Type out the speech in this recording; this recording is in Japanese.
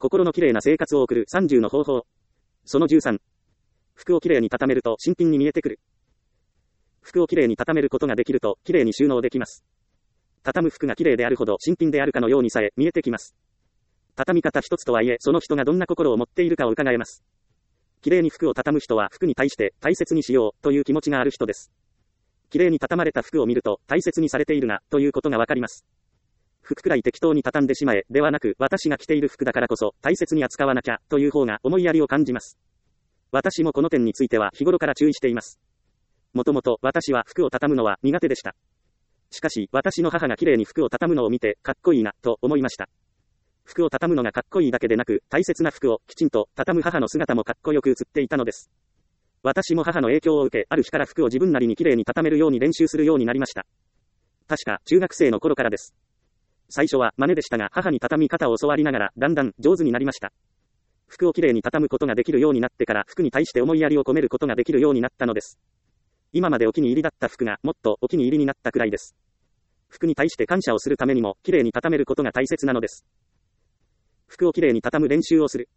心のきれいな生活を送る30の方法。その13。服をきれいに畳めると新品に見えてくる。服をきれいに畳めることができると、きれいに収納できます。畳む服がきれいであるほど新品であるかのようにさえ見えてきます。畳み方一つとはいえ、その人がどんな心を持っているかを伺えます。きれいに服を畳む人は服に対して大切にしようという気持ちがある人です。きれいに畳まれた服を見ると大切にされているなということがわかります。服くらい適当に畳んでしまえではなく、私が着ている服だからこそ大切に扱わなきゃという方が思いやりを感じます。私もこの点については日頃から注意しています。もともと私は服を畳むのは苦手でした。しかし私の母がきれいに服を畳むのを見てかっこいいなと思いました。服を畳むのがかっこいいだけでなく、大切な服をきちんと畳む母の姿もかっこよく映っていたのです。私も母の影響を受け、ある日から服を自分なりにきれいに畳めるように練習するようになりました。確か中学生の頃からです。最初は真似でしたが、母に畳み方を教わりながらだんだん上手になりました。服をきれいに畳むことができるようになってから、服に対して思いやりを込めることができるようになったのです。今までお気に入りだった服がもっとお気に入りになったくらいです。服に対して感謝をするためにも、きれいに畳めることが大切なのです。服をきれいに畳む練習をする。